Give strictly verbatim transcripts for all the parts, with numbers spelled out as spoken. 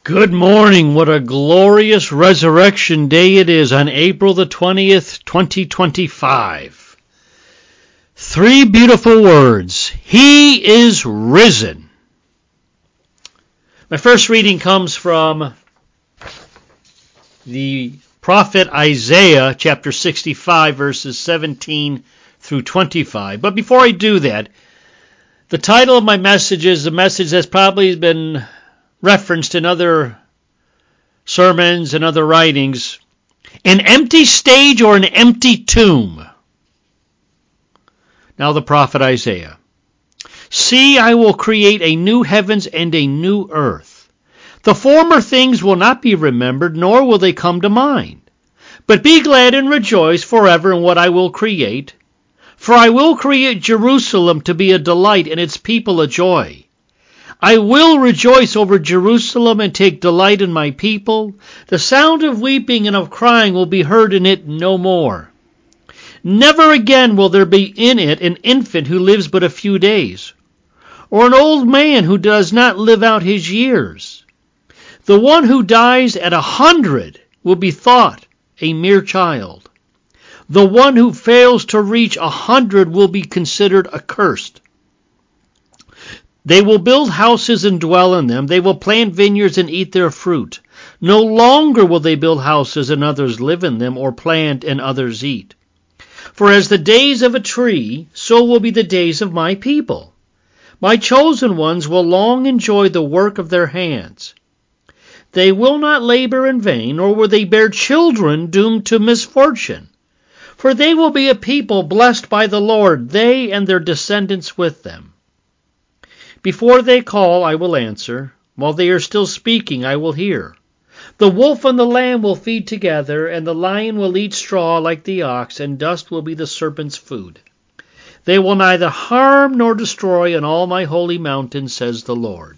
Good morning. What a glorious resurrection day it is on April the twentieth, twenty twenty-five. Three beautiful words. He is risen. My first reading comes from the prophet Isaiah, chapter sixty-five, verses seventeen through twenty-five. But before I do that, the title of my message is a message that's probably been referenced in other sermons and other writings. An empty stage or an empty tomb. Now the prophet Isaiah. See, I will create a new heavens and a new earth. The former things will not be remembered, nor will they come to mind. But be glad and rejoice forever in what I will create. For I will create Jerusalem to be a delight and its people a joy. I will rejoice over Jerusalem and take delight in my people. The sound of weeping and of crying will be heard in it no more. Never again will there be in it an infant who lives but a few days, or an old man who does not live out his years. The one who dies at a hundred will be thought a mere child. The one who fails to reach a hundred will be considered accursed. They will build houses and dwell in them. They will plant vineyards and eat their fruit. No longer will they build houses and others live in them, or plant and others eat. For as the days of a tree, so will be the days of my people. My chosen ones will long enjoy the work of their hands. They will not labor in vain, nor will they bear children doomed to misfortune. For they will be a people blessed by the Lord, they and their descendants with them. Before they call, I will answer. While they are still speaking, I will hear. The wolf and the lamb will feed together, and the lion will eat straw like the ox, and dust will be the serpent's food. They will neither harm nor destroy in all my holy mountain, says the Lord.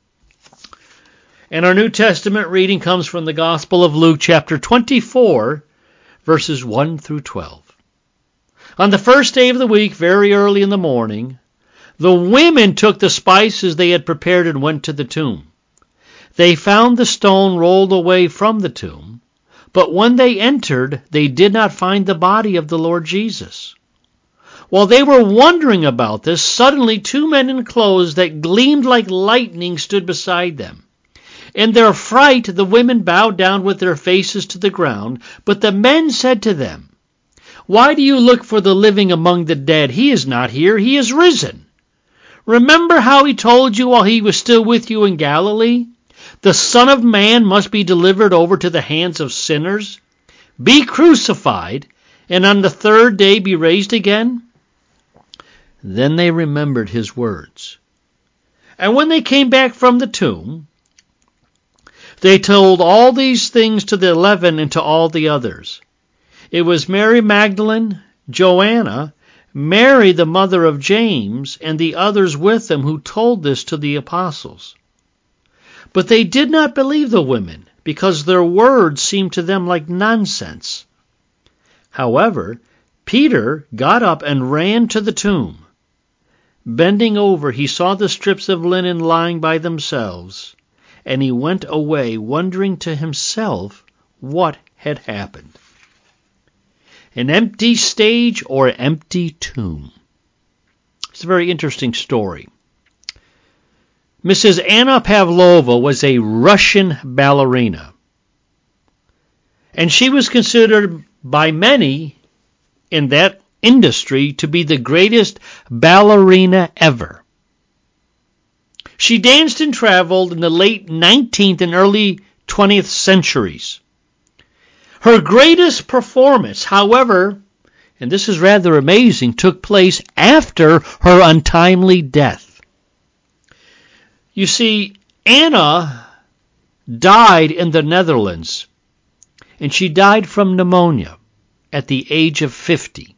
And our New Testament reading comes from the Gospel of Luke, chapter twenty-four, verses one through twelve. On the first day of the week, very early in the morning, the women took the spices they had prepared and went to the tomb. They found the stone rolled away from the tomb, but when they entered, they did not find the body of the Lord Jesus. While they were wondering about this, suddenly two men in clothes that gleamed like lightning stood beside them. In their fright, the women bowed down with their faces to the ground, but the men said to them, "Why do you look for the living among the dead? He is not here, he is risen. Remember how he told you while he was still with you in Galilee? The Son of Man must be delivered over to the hands of sinners, be crucified, and on the third day be raised again." Then they remembered his words. And when they came back from the tomb, they told all these things to the eleven and to all the others. It was Mary Magdalene, Joanna, Mary, the mother of James, and the others with them who told this to the apostles. But they did not believe the women, because their words seemed to them like nonsense. However, Peter got up and ran to the tomb. Bending over, he saw the strips of linen lying by themselves, and he went away wondering to himself what had happened. An empty stage or empty tomb. It's a very interesting story. Missus Anna Pavlova was a Russian ballerina, and she was considered by many in that industry to be the greatest ballerina ever. She danced and traveled in the late nineteenth and early twentieth centuries. Her greatest performance, however, and this is rather amazing, took place after her untimely death. You see, Anna died in the Netherlands, and she died from pneumonia at the age of fifty.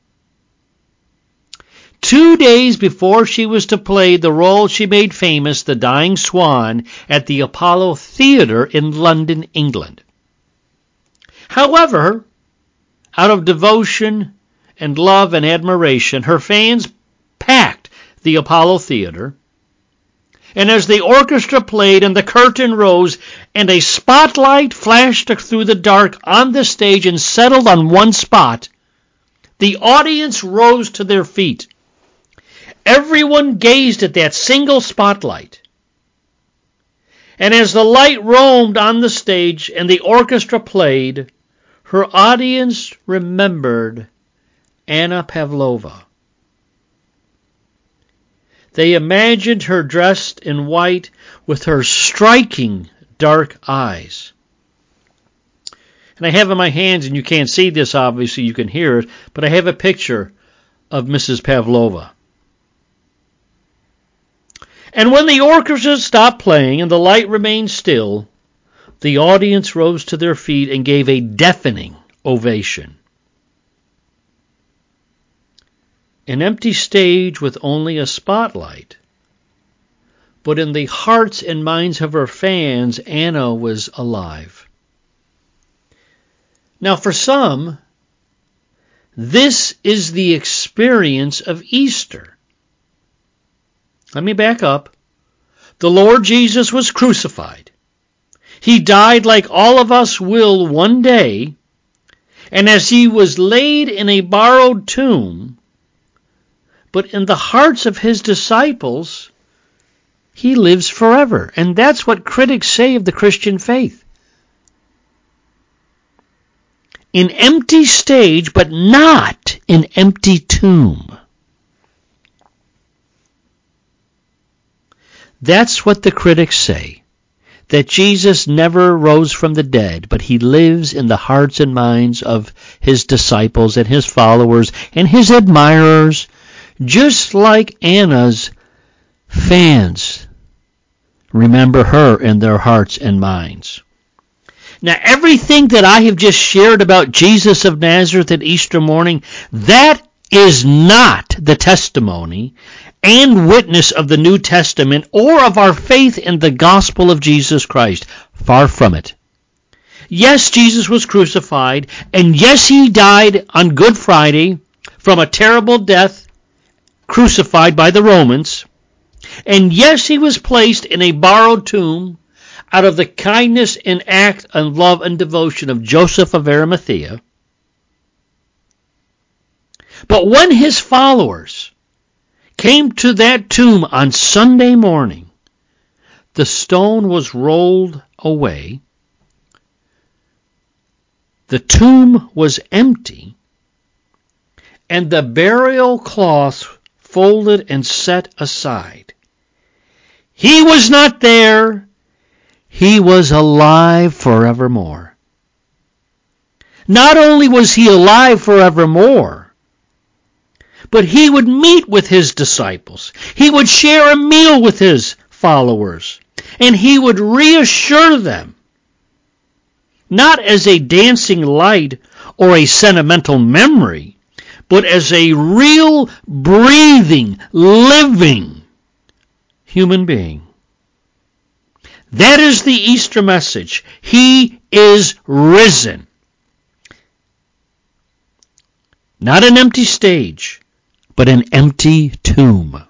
Two days before she was to play the role she made famous, the Dying Swan, at the Apollo Theatre in London, England. However, out of devotion and love and admiration, her fans packed the Apollo Theater, And as the orchestra played and the curtain rose and a spotlight flashed through the dark on the stage and settled on one spot, the audience rose to their feet. Everyone gazed at that single spotlight. And as the light roamed on the stage and the orchestra played, her audience remembered Anna Pavlova. They imagined her dressed in white with her striking dark eyes. And I have in my hands, and you can't see this obviously, you can hear it, but I have a picture of Missus Pavlova. And when the orchestra stopped playing and the light remained still, the audience rose to their feet and gave a deafening ovation. An empty stage with only a spotlight. But in the hearts and minds of her fans, Anna was alive. Now for some, this is the experience of Easter. Let me back up. The Lord Jesus was crucified. He died like all of us will one day, and as he was laid in a borrowed tomb, but in the hearts of his disciples, he lives forever. And that's what critics say of the Christian faith. An empty stage, but not an empty tomb. That's what the critics say, that Jesus never rose from the dead, but he lives in the hearts and minds of his disciples and his followers and his admirers, just like Anna's fans remember her in their hearts and minds. Now, everything that I have just shared about Jesus of Nazareth at Easter morning, that is not the testimony and witness of the New Testament or of our faith in the gospel of Jesus Christ. Far from it. Yes, Jesus was crucified, and yes, he died on Good Friday from a terrible death, crucified by the Romans. And yes, he was placed in a borrowed tomb out of the kindness and act and love and devotion of Joseph of Arimathea. But when his followers came to that tomb on Sunday morning, the stone was rolled away, the tomb was empty, and the burial cloth folded and set aside. He was not there. He was alive forevermore. Not only was he alive forevermore, but he would meet with his disciples. He would share a meal with his followers, and he would reassure them, not as a dancing light or a sentimental memory, but as a real, breathing, living human being. That is the Easter message. He is risen. Not an empty stage, but an empty tomb.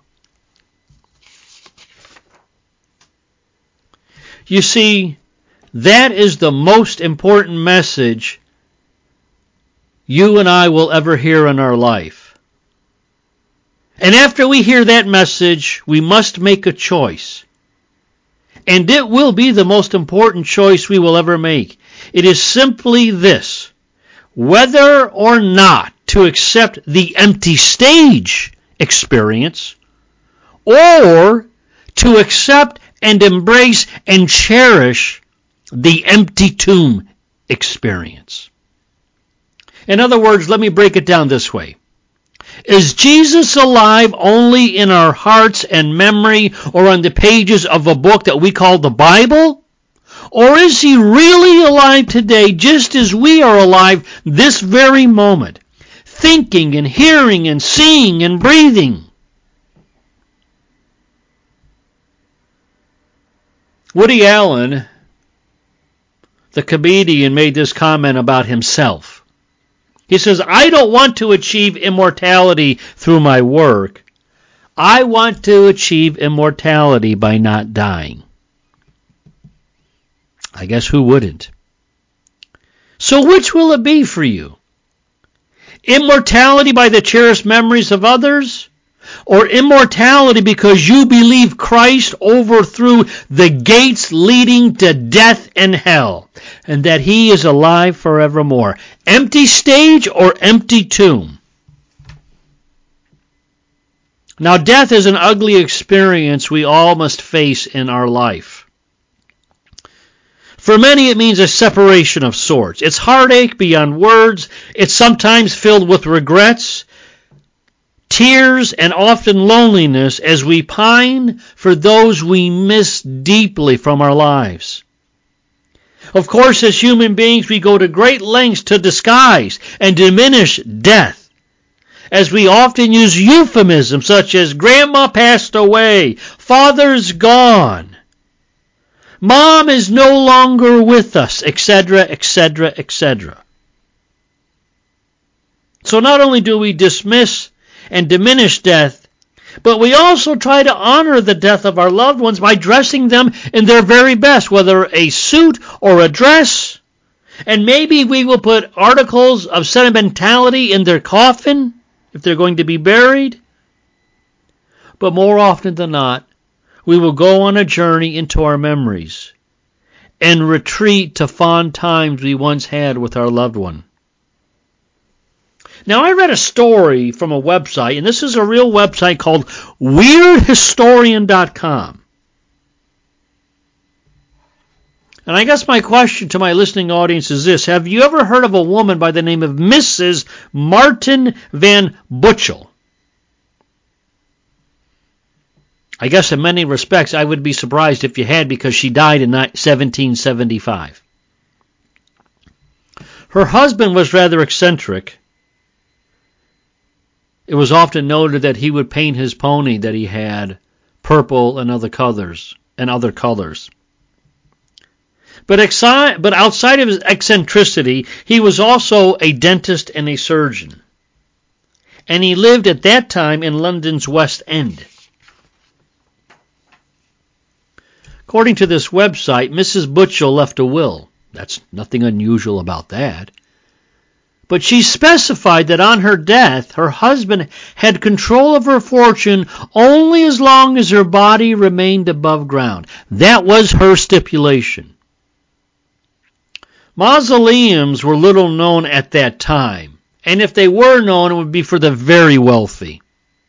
You see, that is the most important message you and I will ever hear in our life. And after we hear that message, we must make a choice. And it will be the most important choice we will ever make. It is simply this: whether or not to accept the empty stage experience, or to accept and embrace and cherish the empty tomb experience. In other words, let me break it down this way. Is Jesus alive only in our hearts and memory, or on the pages of a book that we call the Bible? Or is he really alive today, just as we are alive this very moment, thinking and hearing and seeing and breathing? Woody Allen, the comedian, made this comment about himself. He says, "I don't want to achieve immortality through my work. I want to achieve immortality by not dying. I guess who wouldn't? So which will it be for you? Immortality by the cherished memories of others? Or immortality because you believe Christ overthrew the gates leading to death and hell, and that he is alive forevermore? Empty stage or empty tomb? Now, death is an ugly experience we all must face in our life. For many, it means a separation of sorts. It's heartache beyond words. It's sometimes filled with regrets, tears, and often loneliness as we pine for those we miss deeply from our lives. Of course, as human beings, we go to great lengths to disguise and diminish death, as we often use euphemisms such as Grandma passed away, Father's gone, Mom is no longer with us, et cetera, et cetera, et cetera. So not only do we dismiss and diminish death, but we also try to honor the death of our loved ones by dressing them in their very best, whether a suit or a dress. And maybe we will put articles of sentimentality in their coffin if they're going to be buried. But more often than not, we will go on a journey into our memories and retreat to fond times we once had with our loved one. Now, I read a story from a website, and this is a real website called weird historian dot com. And I guess my question to my listening audience is this: have you ever heard of a woman by the name of Missus Martin Van Butchel? I guess in many respects I would be surprised if you had, because she died in seventeen seventy-five. Her husband was rather eccentric. It was often noted that he would paint his pony that he had purple and other colors and other colors. But, exi- but outside of his eccentricity, he was also a dentist and a surgeon. And he lived at that time in London's West End. According to this website, Missus Butchel left a will. That's nothing unusual about that. But she specified that on her death, her husband had control of her fortune only as long as her body remained above ground. That was her stipulation. Mausoleums were little known at that time, and if they were known, it would be for the very wealthy.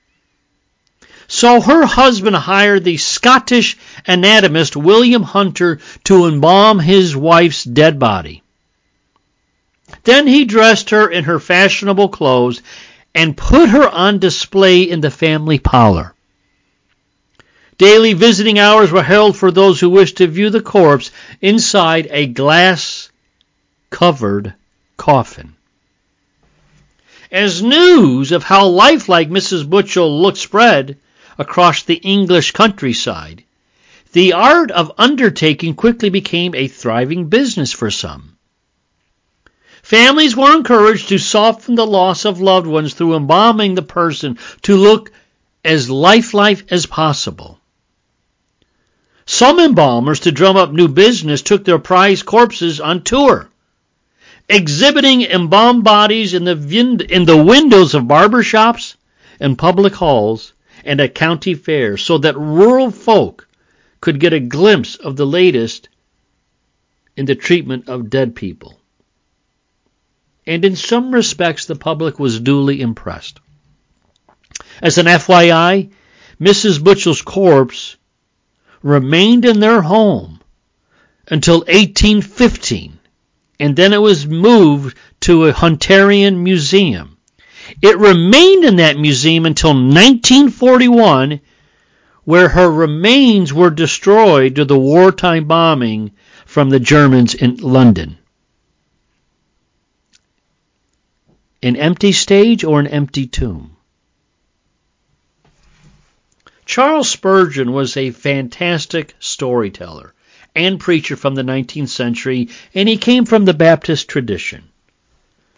So her husband hired the Scottish anatomist William Hunter to embalm his wife's dead body. Then he dressed her in her fashionable clothes and put her on display in the family parlor. Daily visiting hours were held for those who wished to view the corpse inside a glass-covered coffin. As news of how lifelike Missus Butchel looked spread across the English countryside, the art of undertaking quickly became a thriving business for some. Families were encouraged to soften the loss of loved ones through embalming the person to look as lifelike as possible. Some embalmers, to drum up new business, took their prized corpses on tour, exhibiting embalmed bodies in the, vin- in the windows of barbershops and public halls and at county fairs, so that rural folk could get a glimpse of the latest in the treatment of dead people. And in some respects, the public was duly impressed. As an F Y I, Missus Butchel's corpse remained in their home until eighteen fifteen, and then it was moved to a Hunterian museum. It remained in that museum until nineteen forty-one, where her remains were destroyed due to the wartime bombing from the Germans in London. An empty stage or an empty tomb? Charles Spurgeon was a fantastic storyteller and preacher from the nineteenth century, and he came from the Baptist tradition.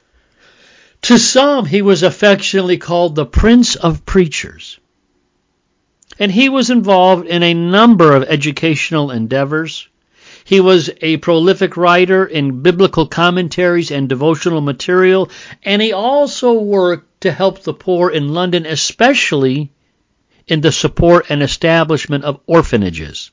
To some, he was affectionately called the Prince of Preachers. And he was involved in a number of educational endeavors. He was a prolific writer in biblical commentaries and devotional material, and he also worked to help the poor in London, especially in the support and establishment of orphanages.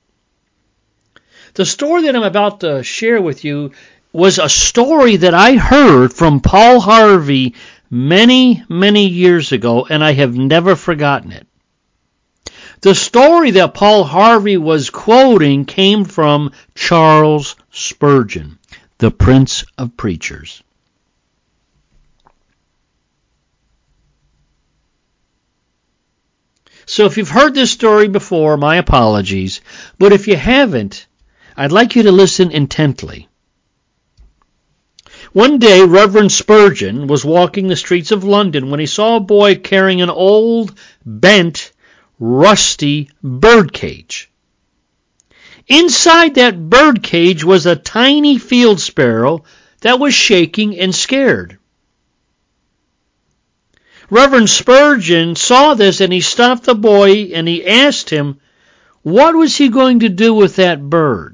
The story that I'm about to share with you was a story that I heard from Paul Harvey many, many years ago, and I have never forgotten it. The story that Paul Harvey was quoting came from Charles Spurgeon, the Prince of Preachers. So if you've heard this story before, my apologies, but if you haven't, I'd like you to listen intently. One day, Reverend Spurgeon was walking the streets of London when he saw a boy carrying an old, bent, rusty bird cage. Inside that bird cage was a tiny field sparrow that was shaking and scared. Reverend Spurgeon saw this and he stopped the boy and he asked him, what was he going to do with that bird?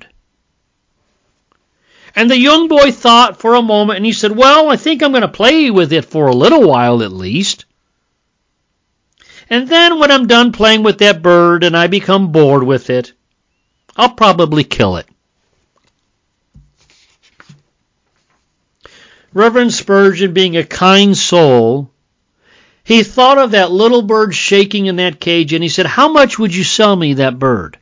And the young boy thought for a moment and he said, well, I think I'm going to play with it for a little while at least. And then when I'm done playing with that bird and I become bored with it, I'll probably kill it. Reverend Spurgeon, being a kind soul, he thought of that little bird shaking in that cage and he said, how much would you sell me that bird?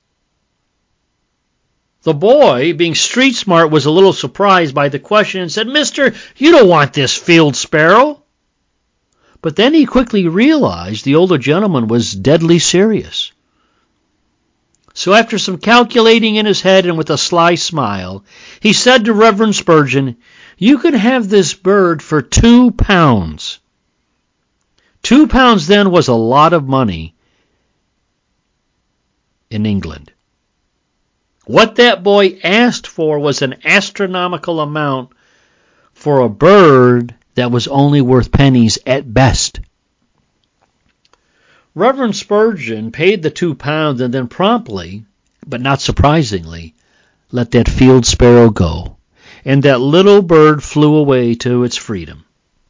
The boy, being street smart, was a little surprised by the question and said, Mister, you don't want this field sparrow. But then he quickly realized the older gentleman was deadly serious. So after some calculating in his head and with a sly smile, he said to Reverend Spurgeon, you can have this bird for two pounds. Two pounds then was a lot of money in England. What that boy asked for was an astronomical amount for a bird that was only worth pennies at best. Reverend Spurgeon paid the two pounds and then promptly, but not surprisingly, let that field sparrow go, and that little bird flew away to its freedom.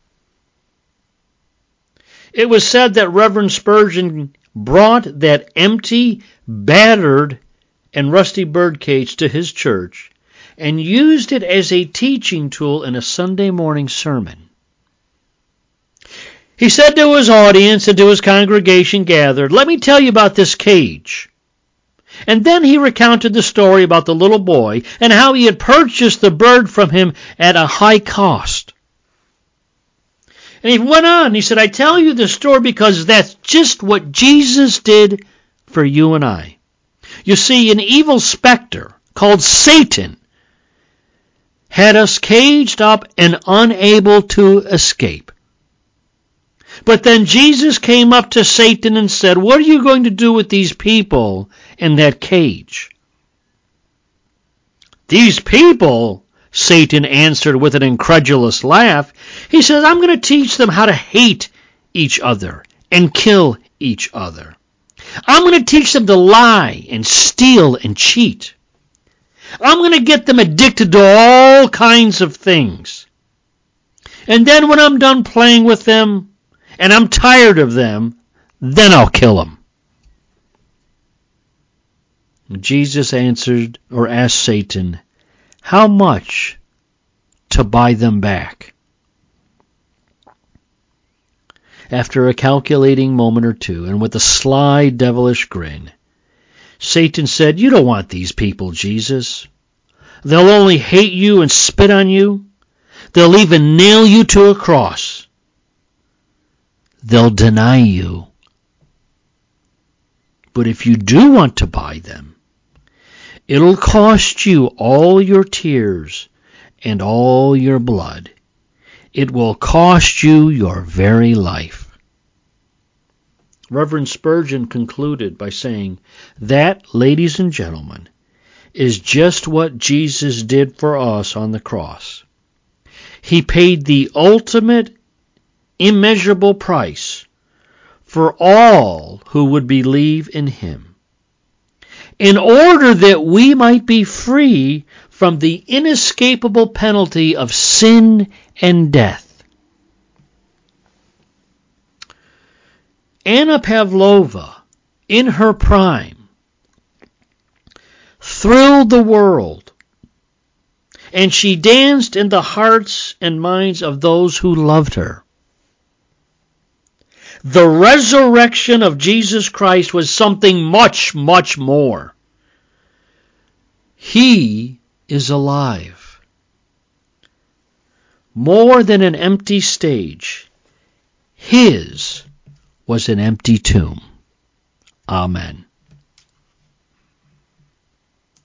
It was said that Reverend Spurgeon brought that empty, battered, and rusty birdcage to his church and used it as a teaching tool in a Sunday morning sermon. He said to his audience and to his congregation gathered, let me tell you about this cage. And then he recounted the story about the little boy and how he had purchased the bird from him at a high cost. And he went on, he said, I tell you this story because that's just what Jesus did for you and I. You see, an evil specter called Satan had us caged up and unable to escape. But then Jesus came up to Satan and said, what are you going to do with these people in that cage? These people, Satan answered with an incredulous laugh. He said, I'm going to teach them how to hate each other and kill each other. I'm going to teach them to lie and steal and cheat. I'm going to get them addicted to all kinds of things. And then when I'm done playing with them, and I'm tired of them, then I'll kill them. Jesus answered or asked Satan, how much to buy them back? After a calculating moment or two, and with a sly, devilish grin, Satan said, you don't want these people, Jesus. They'll only hate you and spit on you. They'll even nail you to a cross. They'll deny you. But if you do want to buy them, it'll cost you all your tears and all your blood. It will cost you your very life. Reverend Spurgeon concluded by saying, that, ladies and gentlemen, is just what Jesus did for us on the cross. He paid the ultimate, immeasurable price for all who would believe in him, in order that we might be free from the inescapable penalty of sin and death. Anna Pavlova, in her prime, thrilled the world, and she danced in the hearts and minds of those who loved her. The resurrection of Jesus Christ was something much, much more. He is alive. More than an empty stage, his was an empty tomb. Amen.